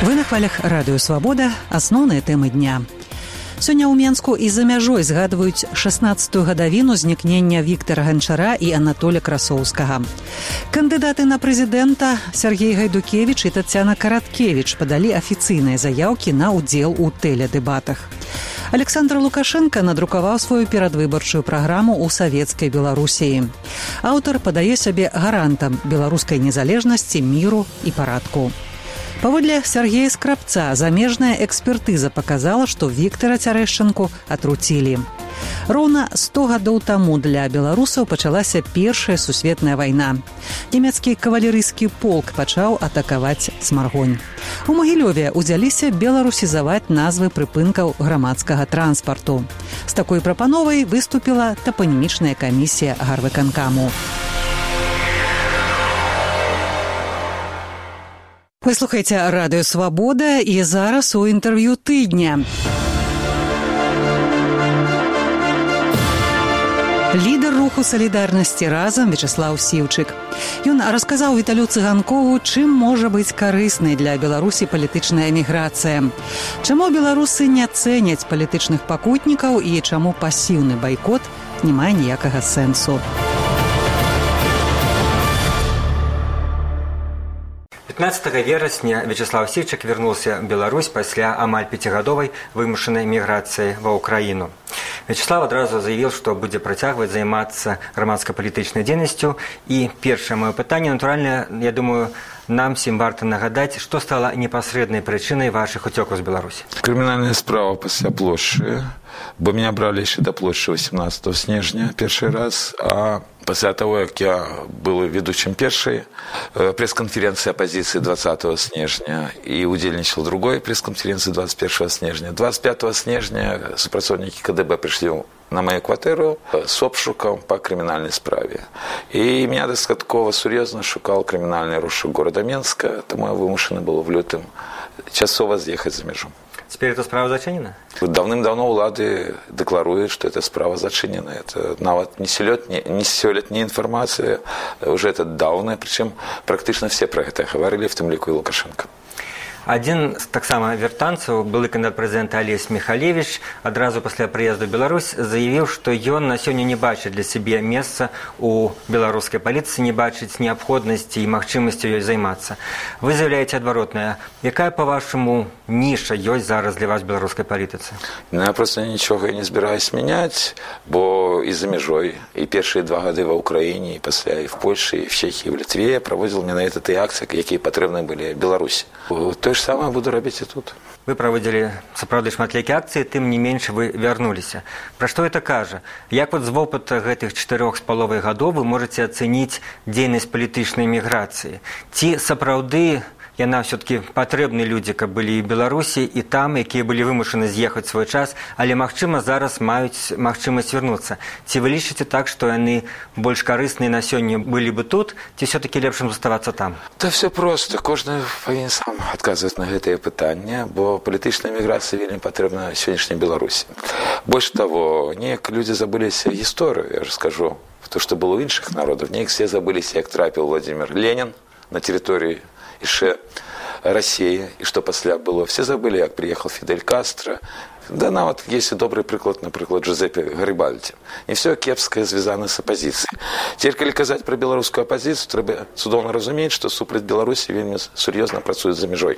Вы на хвалях радыё «Свабода». Асноўныя тэмы дня. Сёння ў Менску і за мяжой згадваюць 16-ю гадавіну знікнення Віктара Ганчара і Анатоля Красоўскага. Кандыдаты на прэзідэнта Сергей Гайдукевіч і Тацяна Караткевіч падалі афіцыйныя заяўкі на ўдзел у тэледэбатах. Александр Лукашенко надрукаваў сваю перадвыбарчую праграму ў савецкай Беларусіі. Аўтар падае сябе гарантам беларускай незалежнасці, міру і парадку. Паводле Сергея Скрабца, замежная экспертыза показала, што Віктара Цярэшчанку атруцілі. Роўна 100 гадоў таму для беларусаў пачалася Першая сусветная вайна. Нямецкі кавалерыйскі полк пачаў атакаваць Смаргонь. У Магілёве ўзяліся беларусізаваць назвы прыпынкаў грамадскага транспарту. З такой прапановай выступіла тапанімічная камісія гарвыканкаму. Вы слухаеце радыё «Свабода» і зараз у інтэрв'ю тыдня. Лідар руху салідарнасці «Разам» Вячеслав Сіўчык. Ён расказаў Віталю Цыганкову, чым можа быць карыснай для Беларусі палітычная эміграцыя. Чаму беларусы не цэняць палітычных пакутнікаў і чаму пасіўны байкот не мае ніякага сэнсу. 15 верасня Вячеслав Сіўчык вярнуўся ў Беларусь пасля амаль 5гадовай вымушанай міграцыі ва ўкраіну. Вячеслав адразу заявіў, што будзе працягваць займацца грамадска-палітычнай дзейнасцю. І першае маё пытанне, натуральна, я думаю, нам всім варта нагадаць, што стала непасрэднай прычынай вашых уцёкаў з Беларусі. Крымінальная справа пасля плошчы, бо меня бралі яшчэ да плошчы 18 снежня першы раз, а пасля того, як я был ведучым першай пресс-конференции оппозиции 20 снежня и удзельнічал другой пресс-конференции 21 снежня. 25 снежня супрацоўнікі КДБ прыйшлі на мою кватэру с обшуком по криминальной справе. И меня достаточно серьезно шукал криминальный розшук города Менска, тому я вымушаны был в лютым часово съехать за межу. Теперь эта справа зачинена? Давным-давно улады декларуют, что эта справа зачинена. Это нават не сёлетняя информация, уже это давно, причем практически все про это говорили, в том лику и Лукашенко. Адзін з таксама вяртанцаў, былы кандыдат прэзідэнта Алесь Міхалевіч, адразу пасля прыезду ў Беларусь заявіў, што ён на сёння не бачыць для сябе месца ў беларускай палітыцы, не бачыць неабходнасці і магчымасці ёй займацца. Вы заяўляеце адваротнае. Якая, па-вашаму, ніша ёсць зараз для вас у беларускай палітыцы? Я просто нічога не збіраюсь мяняць, бо і за мяжой, і першыя 2 гады ва Ўкраіне, і пасля і в Польшы, і в Чехіі, і в Літве я праводзіў менавіта тыя акцыі, якія патрэбны былі Беларусі. То ж самае буду рабіць і тут. Вы праводзілі сапраўды шматлікія акцыі, тым не менш вы вярнуліся. Пра што гэта кажа? Як з вопыта гэтых 4,5 гадоў вы можаце ацэніць дзейнасць палітычнай міграцыі? Ці сапраўды яна ўсё-такі патрэбны людзі, каб былі і Беларусі, і там, якія былі вымушаны з'ехаць свой час, але, магчыма, зараз маюць магчымасць вярнуцца. Ці вы лічыце так, што яны больш карысныя на сёння былі бы тут, ці ўсё-такі лепшым заставацца там? Да все просто. Кожны павінен сам адказваць на гэтае пытанне, бо палітычная міграцыя вельмі патрэбна сённяшняй Беларусі. Больш таго, неяк людзі забыліся гісторыю, я ж скажу, то, што было ў іншых народаў. Неяк все забыліся, як трапіў Владимир Ленин на тэрыторыі яшчэ России, и что пасля было. Все забыли, как приехал Фидель Кастро. Да, нават есть добрый прыклад, например, Джузеппе Гарибальди. Не все кепское звязано с оппозицией. Теперь, коли казать про белорусскую оппозицию, треба цудоўна разуметь, что супраць Беларуси вельмі серьезно працуют за межой.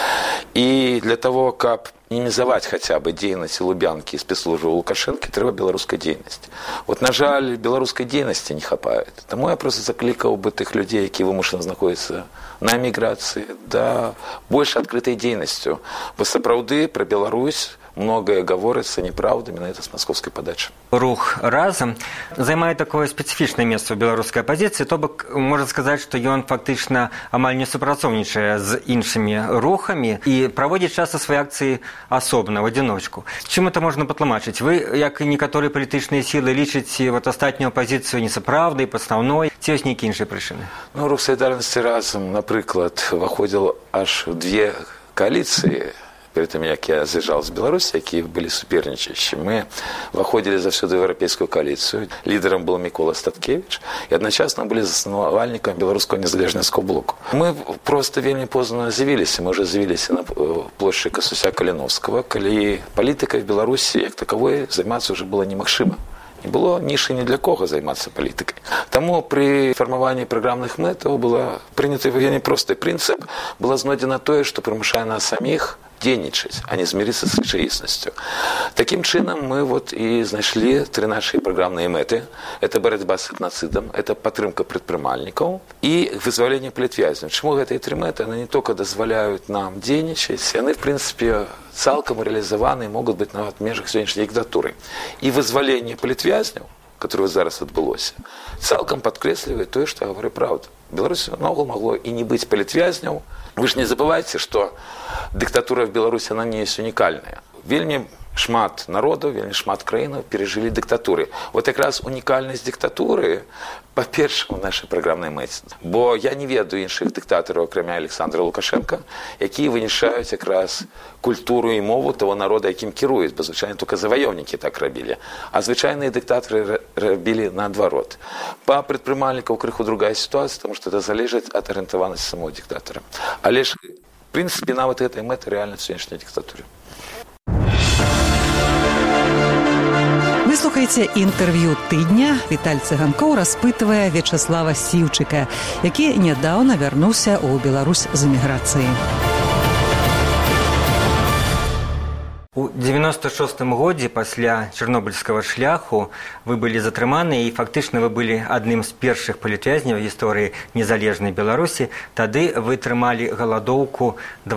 И для того, как минимизовать хотя бы деятельность Лубянки и спецслужбы Лукашенко, треба белорусская деятельность. Вот, на жаль, белорусской деятельности не хапает. Тому я просто закликал бы тых людей, які вымушаны знаходзяцца на эміграцыі, да больш адкрытай дзейнасцю. Бо сапраўды пра Беларусь многое гаворыцца неправда менавіта з маскоўскай падачы. Рух «Разам» займае такое спецыфічнае месца ў беларускай апазіцыі, то бок можна сказаць, што ён фактычна амаль не супрацоўнічае з іншымі рухамі і праводзіць часта свае акцыі асобна, в адзіночку. Чым это можна патлумачыць? Вы, як і некаторыя палітычныя сілы, лічыце астатнюю апазіцыю несапраўдай, паснаўной, ці ёсць нейкія іншыя прычыны? Ну, рух «Салідарнасці» «Разам», напрыклад, выходзіў аж 2 коаліцыі перед тым, як я з'язджаў з Беларусі, якія былі супернічаючі. Мы выходзілі заўсёды ў еўрапейскую коаліцыю. Лідарам был Мікола Статкевіч і адначасна былі заснавальнікам беларускага незалежніцкага блоку. Мы просто вельмі позна з'явіліся. Мы ўжо з'явіліся на плошчы Касуся-Каліновскага, калі палітыкай в Беларусі як таковой займацца ўжо было немагчыма. Не было нішы ні для кого займацца палітыкай. Таму пры фармаванні праграмных мэтаў было прыняты вельмі просты прынцып, было знойдзена тое, што прымушае нас саміх дзейнічаць, а не змірыцца з рэчаіснасцю. Такім чынам мы вот і знайшлі 3 нашыя праграмныя мэты. Это барацьба з этнацыдам, это падтрымка прадпрымальнікаў і вызваленне палітвязняў. Чаму гэтыя 3 мэты? Яны не толькі дазваляюць нам дзейнічаць, яны, в прынцыпе, цалкам рэалізаваны і могуць быць нават в межах сённяшняй дыктатуры. І вызваленне палітвязняў, которое зараз адбылося, цалкам падкрэслівае тое, што гаварыў праўда. Беларусі наогул магло і не быць палітвязняў. Вы ж не забывайце, што дыктатура в Беларусі, она не ёсць унікальная. Вельмі шмат народаў, вельмі шмат краінаў перажылі дыктатуры. Вот якраз унікальнасць дыктатуры, па-першае, у нашай праграмнай мэце. Бо я не ведаю іншых дыктатараў, акрамя Александра Лукашенка, якія вынішаюць якраз культуру і мову того народа, якім кіруюць, бо звычайна толькі заваёўнікі так рабілі. А звычайныя дыктатары рабілі наадварот. Па прадпрымальнікаў крыху другая сітуацыя, таму што это залежыць ад арыентаванасці самого дыктатара. Але ж, в прынцыпе, нават гэтай мэты рэальна в сённяшняй дыктатуры. Вы слухаеце інтэрв'ю тыдня. Віталь Цыганкоў распытвае Вячаслава Сіўчыка, які нядаўна вярнуўся ў Беларусь з эміграцыі. У 96-м годзе пасля чарнобыльскага шляху вы былі затрыманы і фактычна вы былі адным з першых палітвязняў гісторыі незалежнай Беларусі. Тады вы трымалі галадоўку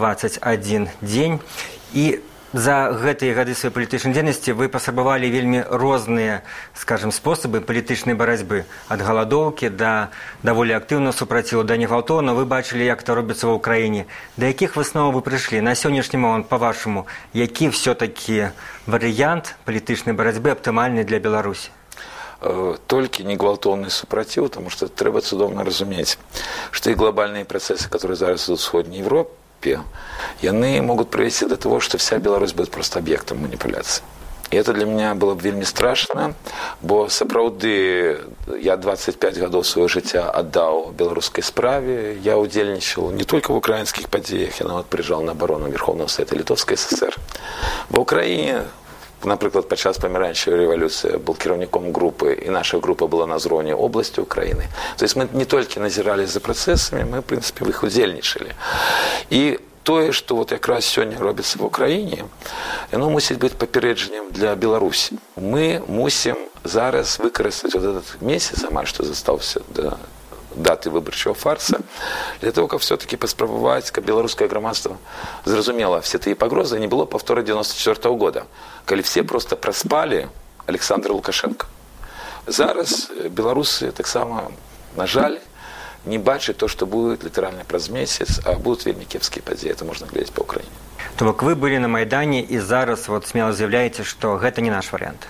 21 дзень і за гэтыя гады сваёй палітычнай дзейнасці вы паспрабавалі вельмі розныя, скажам, спосабы палітычнай барацьбы. Ад галадоўкі да даволі актыўнага супраціву, да негвалтоўна. Вы бачылі, як это робіцца ва ўкраіне. Да якіх высноваў вы прыйшлі? На сённяшні момант, па-вашаму, які ўсё-такі варыянт палітычнай барацьбы аптымальны для Беларусі? Толькі негвалтоўны супраціў, таму што трэба цудоўна разумець, што і глобальныя працэсы, которые зараз ідуць у Сходняй Европе, яны могут привести до того, что вся Беларусь будет просто объектом манипуляции. И это для меня было бы вельмі страшно, бо сапраўды я 25 гадоў свайго жыцця аддаў беларускай справе. Я удзельнічаў не только в украинских падзеях, я нават прыязджаў на абарону Верховного Совета Литовской ССР. Ва Украине, напрыклад, падчас паміраючай рэвалюцыі был кіраўніком групы, і наша група была на зроўні обласці Украіны. То есть мы не толькі назіралі за працэсамі, мы, в прынцыпе, в іх удзельнічалі. І тое, што вот якраз сёння робіцца в Украіне, яно мусіць быць папярэджаннем для Беларусі. Мы мусім зараз выкарыстаць вот этот месяц, амаль што застаўся да даты выбарчого фарса, для того, каб все-таки паспрабаваць, каб беларускае грамадства зразумела все тыя пагрозы, не было паўтора 94-го года, калі все просто праспалі Александра Лукашенко. Зараз беларусы таксама, на жаль, не бачаць то, што будет літаральна праз месяц, а будуць вельмі кепскія падзеі, это можна глядзець па Украіне. То бок вы былі на Майдане і зараз вот смело заявляеце, што гэта не наш варыянт.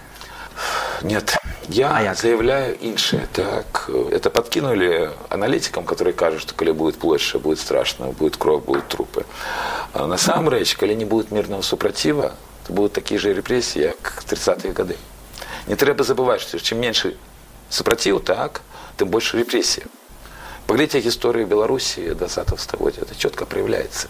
Нет, я заявляю иншее. Так, это подкинули аналитикам, которые кажут, что коли будет площадь, будет страшно, будет кровь, будут трупы. А на самом деле, коли не будет мирного супротива, то будут такие же репрессии, как в 30-е годы. Не треба забывать, что чем меньше супротив, так, тем больше репрессий. Поглядите историю Беларуси 20-го столетия, это четко проявляется.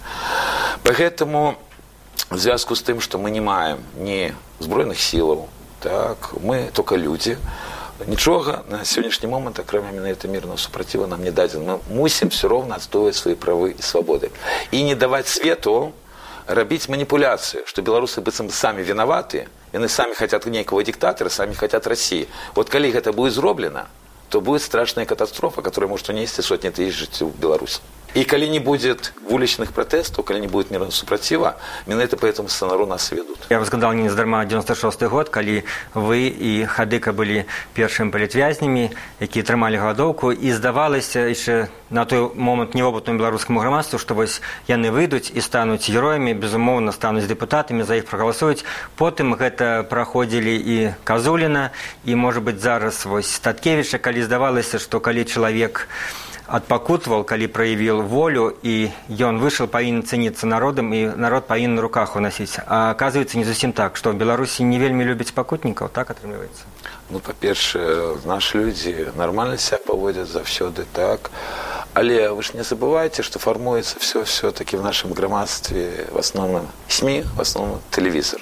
Поэтому в связку с тем, что мы не маем ни збройных сил, так, мы только люди. Нічога на сённяшні момант, акрамя менавіта мірнага супраціва, нам не дадзена. Мы мусім все роўна адстойваць свае правы і свабоды. І не даваць свету рабіць маніпуляцыю, што беларусы быццам самі вінаваты, яны самі хацяць нейкага дыктатара, самі хацяць Расіі. Вот калі гэта будзе зроблена, то будет страшная катастрофа, которая может унести сотни тысяч жителей в Беларуси. И коли не будет уличных протестов, коли не будет мирного супротива, именно это по этому сценару нас ведут. Я разгадал не здарма 96-й год, коли вы и Хадыка были первыми палітвязнямі, які трымалі галадоўку, і здавалася яшчэ на той момант неопытному беларускаму грамадству, што вось яны выйдуць і стануць героямі, безумоўна стануць дэпутатамі, за іх прагаласуюць. Потым гэта праходзілі і Казуліна, і, можа быць, зараз вось Статкевіча, калі здавалася, што калі чалавек адпакутваў, калі праявіў волю, і ён выйшаў, павінен цэніцца народам, і народ павінен на руках уносіць. А аказваецца, не зусім так, што ў Беларусі не вельмі любяць пакутнікаў, так атрымліваецца? Ну, па-першае, нашы людзі нармальна себя паводзяць заўсёды так. Але вы ж не забывайте, что формуется все-таки в нашем громадстве в основном СМИ, в основном телевизор.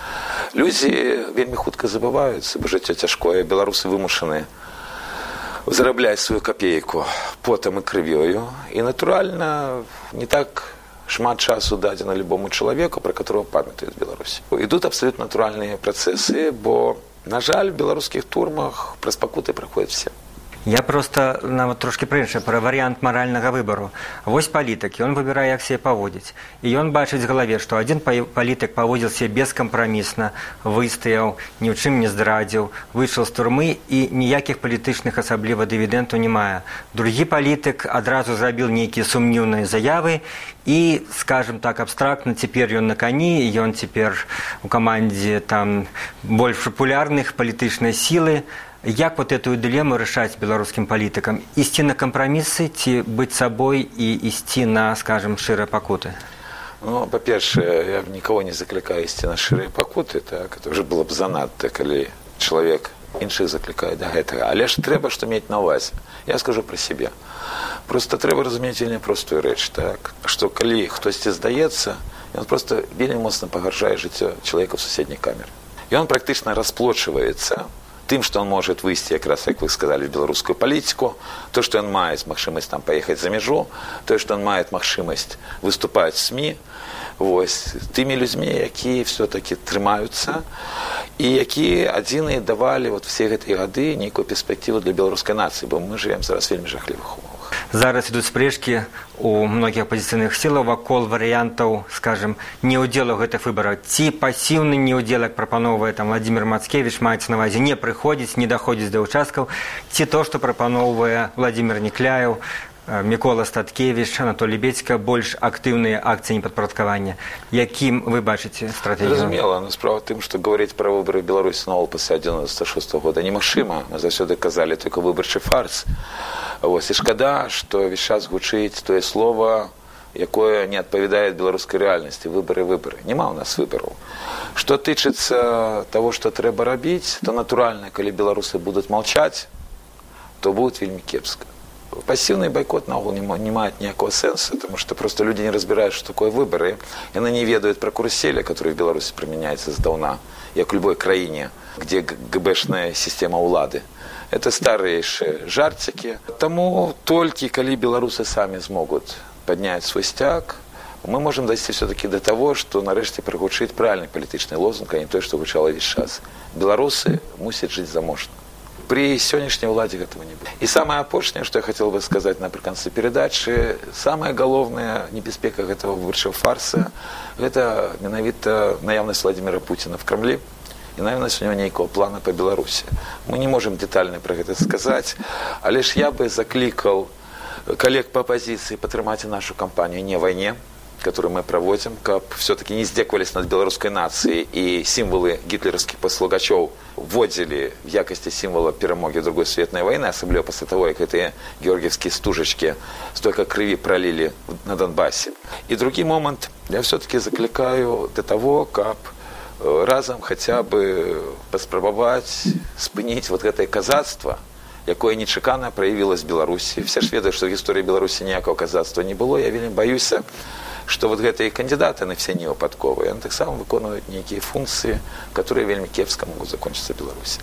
Люди вельмі хутка забываются, бо жыццё цяжкое, беларусы вымушаны зарабляць свою копейку потом и крывёю. И натурально не так шмат часу дадзена любому человеку, про которого памятаюць Беларусь. Идут абсолютно натуральные процессы, бо, на жаль, в беларускіх турмах праз пакуты праходзяць все. Я просто нават трошки прыншы пра варыянт маральнага выбару. Вось палітык, ён выбірае, як себе паводзіць. І ён бачыць в галаве, што адзін палітык паводзіў себе бескампрамісна, выстаяў, ні ў чым не здрадзіў, выйшаў з турмы і ніякіх палітычных асабліва дывідэнтаў не мае. Другі палітык адразу зрабіў нейкія сумнеўныя заявы і, скажем так, абстрактна, цяпер ён на кані, ён цяпер у камандзе там больш папулярных палітычнай сілы. Як вот эту дилемму решать белорусским политикам? Идти на компромиссы, быть собой и идти на, скажем, ширые покуты? Ну, по-перше, я никого не закликаю идти на ширые покуты, так, это уже было бы занадто, коли человек інших закликає до гэтага. Але ж трэба што мець на увазе. Я скажу про себе. Просто трэба разумець вельмі простую рэч, так, што калі хтосьці здаецца, ён просто вельмі моцна пагаршае жыццё чалавека ў суседняй камеры. І он практычна расплочваецца тым, што он может выйсці, якраз, як вы сказали, в беларускую палітику, то, што ён мае магчымасць там паехаць за мяжу, то, што он мае магчымасць выступаць в СМИ, вось, тымі людзьмі, якія все-таки трымаюцца і якія адзіныя давалі вот все гэтыя гады нейкую перспектыву для беларускай нацыі, бо мы живем зараз вельмі жахлівых умовах. Зараз ідуць спрэчкі у многіх апозіцыйных сілаў вакол варыянтаў, скажем, неўдзелу гэтых выбараў. Ці пасіўны неўдзел, як прапаноўвае там Владимир Мацкевич, маецца на ўвазе не прыходзіць, не даходзіць да ўчасткаў, ці то, што прапаноўвае Владимир Некляев, Мікола Статкевич, Анатолій Бецька, больш актыўныя акцыі непадпарадкавання. Якім вы бачыце стратэгію? Разумела, но справа в тым, што говорить про выборы в Беларуси наогул пасля 96 года немагчыма. Мы заўсёды казалі только выбарчы фарс. Вось, і шкада, што весь час гучыць тое слово, якое не адпавядае беларускай рэальнасці. Выбары. Нема ў нас выбараў. Што тычыцца того, што трэба рабіць, то натуральна, калі беларусы будуць молчаць, то будет вельмі кепска. Пассивный бойкот наогул не имеет никакого сенса, потому что просто люди не разбирают, что такое выборы, и они не ведают про карусель, которая в Беларуси применяется сдавна, как в любой краине, где ГБшная система улады. Это старейшие жартики. Тому только коли белорусы сами смогут поднять свой стяг, мы можем дойти все-таки до того, что нарешті пригучить правильный политический лозунг, а не то, что гучало весь час. Белорусы мусят жить заможно. При сённяшняй уладзе этого не будет. И самое апошняе, что я хотел бы сказать напрыканцы передачи, самая галоўная небяспека гэтага выбарчага фарса, это менавіта наявность Владимира Путина в Кремле и наявность у него нейкого плана по Беларуси. Мы не можем детально про это сказать, але ж я бы закликал коллег по оппозиции падтрымаць нашу кампанию «Не войне», которую мы проводим, как все-таки не издевались над белорусской нацией и символы гитлеровских послугачев вводили в якости символа перемоги другой светной войны, особенно после того, как эти георгиевские стужечки столько крови пролили на Донбассе. И другой момент, я все-таки закликаю до того, как разом хотя бы паспрабаваць спыніць вот гэтае казацтва, якое нечакана проявилось в Беларуси. Все ж ведают, что в истории Беларуси никакого казацтва не было. Я вельмі боюся, что вот гэтые кандидаты на все невыпадковые, они так само выконывают некие функции, которые вельмі кепска могут закончиться в Беларуси.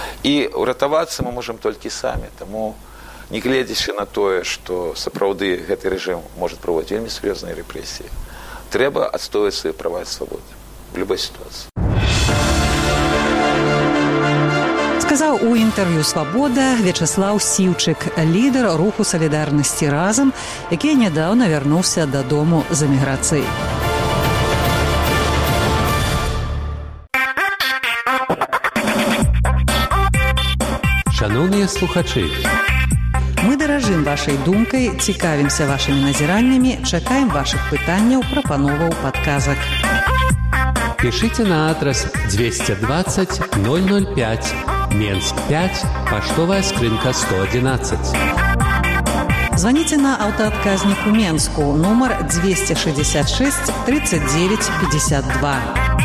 И уратавацца мы можем только сами. Тому, не глядячи на то, что сапраўды гэты режим может проводить вельмі серьезные репрессии, трэба отстаивать свои права и свободы в любой ситуации. Сказаў у інтэрв'ю «Свабода» Вячеслав Сіўчык, лідар руху «Салідарнасці разам», які нядаўна вярнуўся дадому з эміграцыі. Шановныя слухачы, мы даражым вашай думкай, цікавімся вашымі назіраннямі, чакаем вашых пытанняў, прапановаў, падказак. Пишите на адрес 220 005, Менск 5, поштовая скрынка 111. Званіце на аўтаадказнік у Менску, нумар 266 39 52.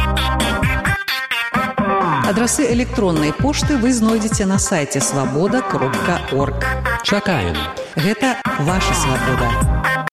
Адрасы электроннай пошты вы знойдзеце на сайце свабода.орг. Чакаем. Гэта ваша свабода.